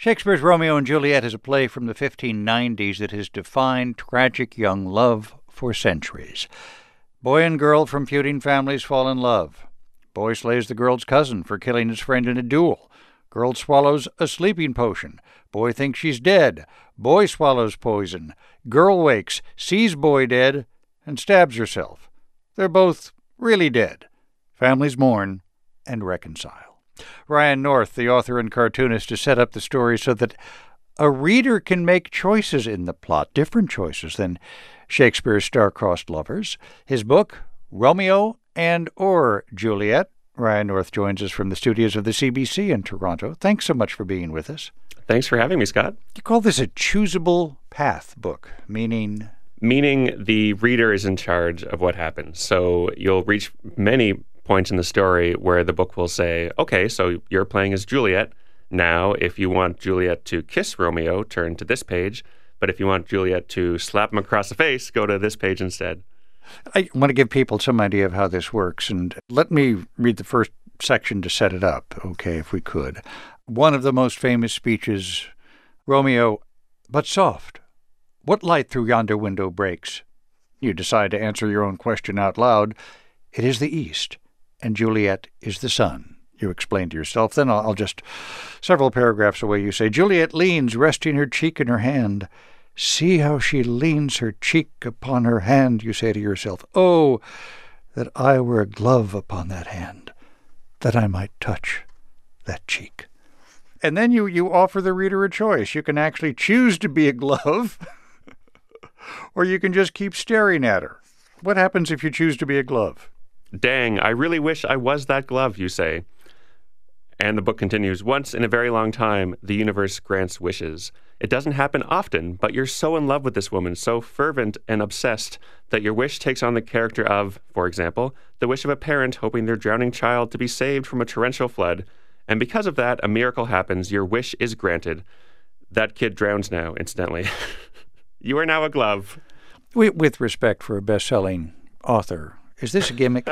Shakespeare's Romeo and Juliet is a play from the 1590s that has defined tragic young love for centuries. Boy and girl from feuding families fall in love. Boy slays the girl's cousin for killing his friend in a duel. Girl swallows a sleeping potion. Boy thinks she's dead. Boy swallows poison. Girl wakes, sees boy dead, and stabs herself. They're both really dead. Families mourn and reconcile. Ryan North, the author and cartoonist, has set up the story so that a reader can make choices in the plot, different choices than Shakespeare's star-crossed lovers. His book, Romeo and or Juliet. Ryan North joins us from the studios of the CBC in Toronto. Thanks so much for being with us. Thanks for having me, Scott. You call this a choosable path book, meaning? Meaning the reader is in charge of what happens. So you'll reach many points in the story where the book will say, okay, so you're playing as Juliet. Now, if you want Juliet to kiss Romeo, turn to this page. But if you want Juliet to slap him across the face, go to this page instead. I want to give people some idea of how this works. And let me read the first section to set it up, okay, if we could. One of the most famous speeches, Romeo, but soft. What light through yonder window breaks? You decide to answer your own question out loud. It is the east, and Juliet is the sun. You explain to yourself. Then I'll just, several paragraphs away, you say, Juliet leans, resting her cheek in her hand. See how she leans her cheek upon her hand, you say to yourself. Oh, that I were a glove upon that hand, that I might touch that cheek. And then you offer the reader a choice. You can actually choose to be a glove, or you can just keep staring at her. What happens if you choose to be a glove? Dang, I really wish I was that glove, you say. And the book continues, once in a very long time, the universe grants wishes. It doesn't happen often, but you're so in love with this woman, so fervent and obsessed, that your wish takes on the character of, for example, the wish of a parent hoping their drowning child to be saved from a torrential flood. And because of that, a miracle happens. Your wish is granted. That kid drowns now, incidentally. You are now a glove. With respect for a best-selling author, is this a gimmick?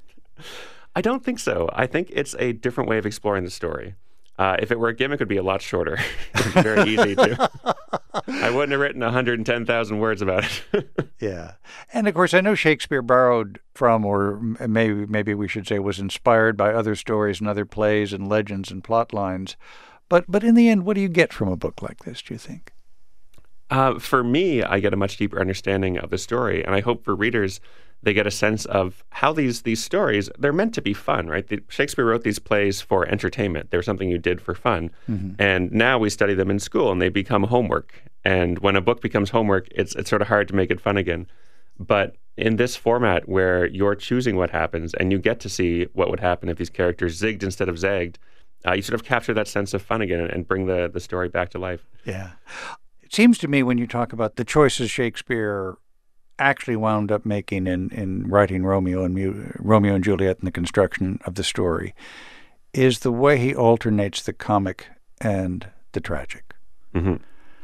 I don't think so. I think it's a different way of exploring the story. If it were a gimmick, it would be a lot shorter. It's very easy to. I wouldn't have written 110,000 words about it. Yeah. And, of course, I know Shakespeare borrowed from, or maybe we should say was inspired by other stories and other plays and legends and plot lines. But in the end, what do you get from a book like this, do you think? For me, I get a much deeper understanding of the story, and I hope for readers they get a sense of how these stories, they're meant to be fun, right? Shakespeare wrote these plays for entertainment. They were something you did for fun. Mm-hmm. And now we study them in school, and they become homework. And when a book becomes homework, it's sort of hard to make it fun again. But in this format where you're choosing what happens, and you get to see what would happen if these characters zigged instead of zagged, you sort of capture that sense of fun again and bring the story back to life. Yeah. It seems to me when you talk about the choices Shakespeare actually wound up making in writing Romeo and Juliet and the construction of the story is the way he alternates the comic and the tragic. Mm-hmm.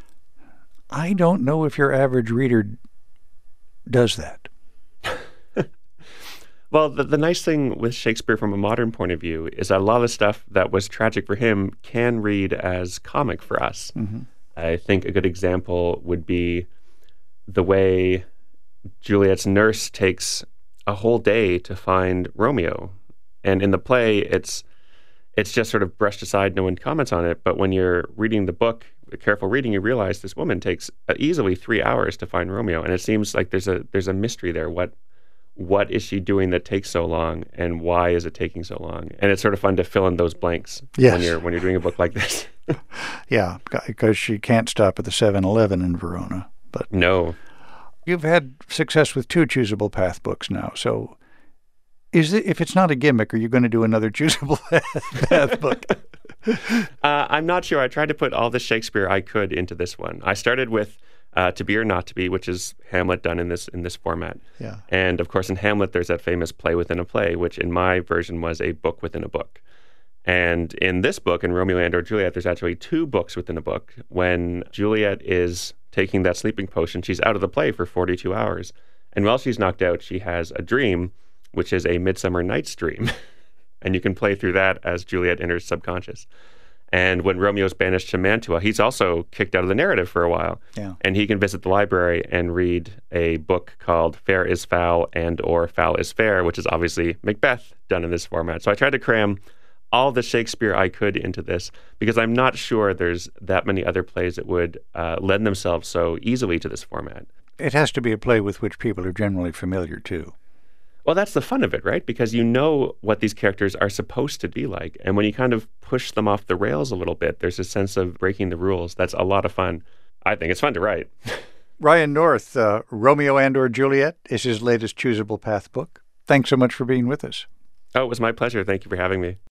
I don't know if your average reader does that. Well, the nice thing with Shakespeare from a modern point of view is that a lot of the stuff that was tragic for him can read as comic for us. Mm-hmm. I think a good example would be the way Juliet's nurse takes a whole day to find Romeo. And in the play, it's just sort of brushed aside. No one comments on it. But when you're reading the book, with careful reading, you realize this woman takes easily 3 hours to find Romeo. And it seems like there's a mystery there. What is she doing that takes so long, and why is it taking so long? And it's sort of fun to fill in those blanks. Yes. when you're doing a book like this. Yeah, because she can't stop at the 7-Eleven in Verona. But no. You've had success with 2 choosable path books now. So if it's not a gimmick, are you going to do another choosable path book? I'm not sure. I tried to put all the Shakespeare I could into this one. I started with To Be or Not to Be, which is Hamlet done in this format. Yeah. And, of course, in Hamlet, there's that famous play within a play, which in my version was a book within a book. And in this book, in Romeo and or Juliet, there's actually 2 books within a book. When Juliet is taking that sleeping potion, she's out of the play for 42 hours. And while she's knocked out, she has a dream, which is a Midsummer Night's Dream. And you can play through that as Juliet enters subconscious. And when Romeo's banished to Mantua, he's also kicked out of the narrative for a while. Yeah. And he can visit the library and read a book called Fair is Foul and or Foul is Fair, which is obviously Macbeth done in this format. So I tried to cram all the Shakespeare I could into this because I'm not sure there's that many other plays that would lend themselves so easily to this format. It has to be a play with which people are generally familiar, too. Well, that's the fun of it, right? Because you know what these characters are supposed to be like. And when you kind of push them off the rails a little bit, there's a sense of breaking the rules. That's a lot of fun. I think it's fun to write. Ryan North, Romeo and/or Juliet is his latest Choosable Path book. Thanks so much for being with us. Oh, it was my pleasure. Thank you for having me.